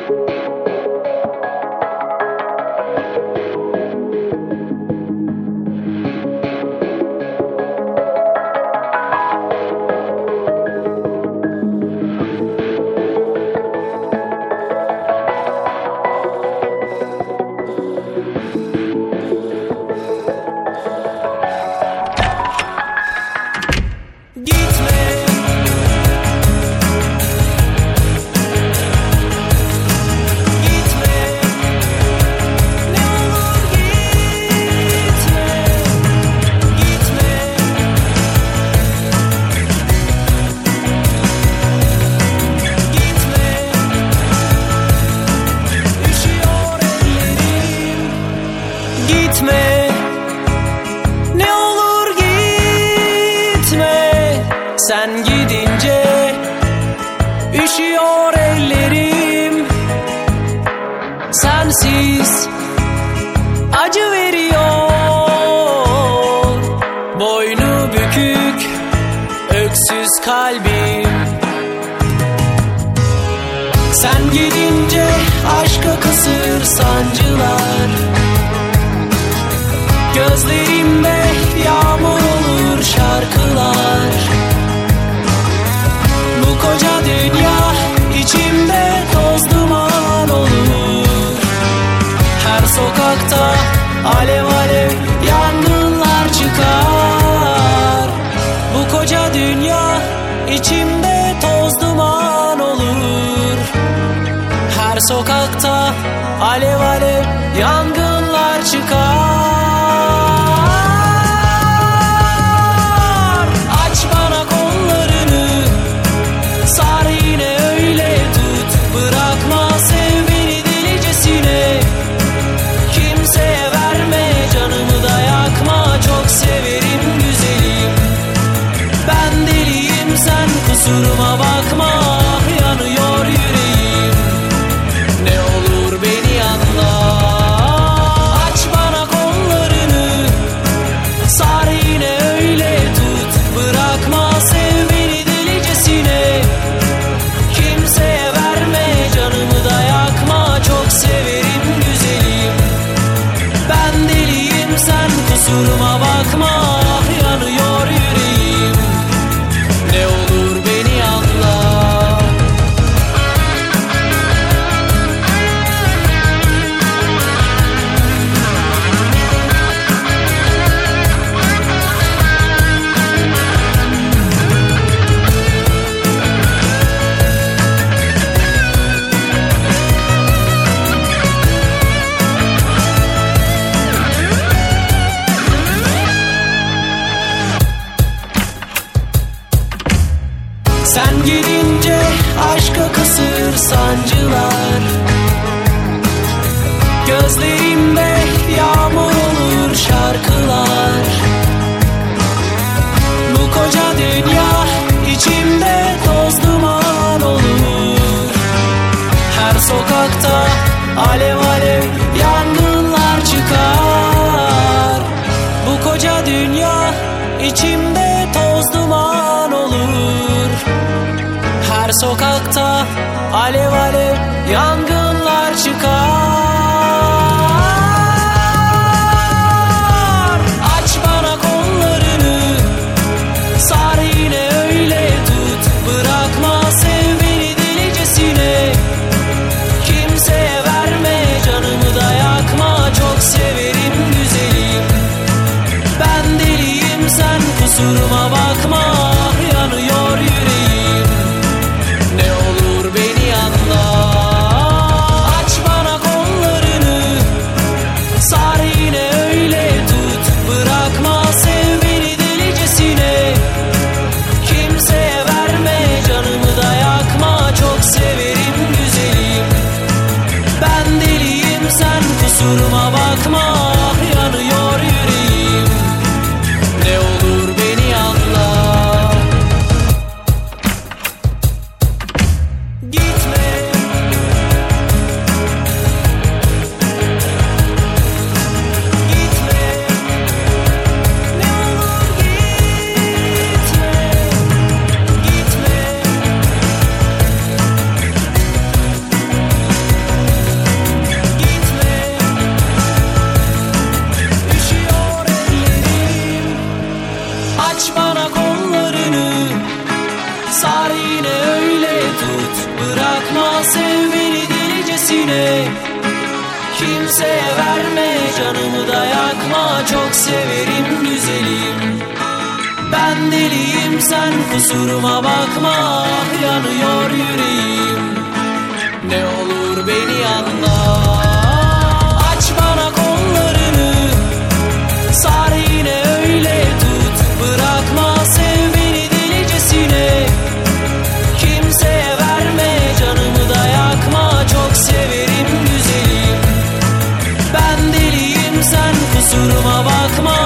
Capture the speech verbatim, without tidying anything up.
Gitme, ne olur gitme. Sen gidince üşüyor ellerim. Sensiz acı veriyor. Boynu bükük, öksüz kalbim. Sen gidince aşka kısır sancılar. Gözlerimde yağmur olur şarkılar. Bu koca dünya içimde toz duman olur. Her sokakta alev alev yangınlar çıkar. Bu koca dünya içimde toz duman olur. Her sokakta alev alev yangınlar çıkar. Kusuruma bakma, yanıyor yüreğim. Ne olur beni anla. Aç bana kollarını, sar yine öyle tut. Bırakma, sev beni delicesine. Kimseye verme, canımı da yakma. Çok severim güzelim. Ben deliyim, sen kusuruma bakma, yanıyor yüreğim. Ne olur beni anla. Sen gidince aşka kısır sancılar. Gözlerimde yağmur olur şarkılar. Bu koca dünya içimde toz duman olur. Her sokakta alev alev yangınlar çıkar. Bu koca dünya içimde toz duman olur. Her sokakta alev alev yangınlar çıkar. Aç bana kollarını, sar yine öyle tut. Bırakma, sev beni delicesine. Kimseye verme, canımı da yakma. Çok severim güzelim. Ben deliyim, sen kusuruma bakma, yanıyor yüreğim. Ne olur beni anla. Aç bana kollarını, sar yine öyle tut. Bırakma, sev beni delicesine. Kimseye verme, canımı da yakma. Çok severim güzelim. Ben deliyim, sen kusuruma bakma, yanıyor yüreğim. Ne olur beni anla. Gitme, gitme, ne olur gitme, gitme. bırakma, sev beni delicesine. Kimseye verme, canımı da yakma, çok severim güzelim. Ben deliyim, sen kusuruma bakma, yanıyor yüreğim. Ne olur beni anla. Aç bana kollarını, sar yine öyle tut. Bırakma, sev beni delicesine. Kimseye verme, canımı da yakma, çok severim güzelim. Ben deliyim, sen kusuruma bakma,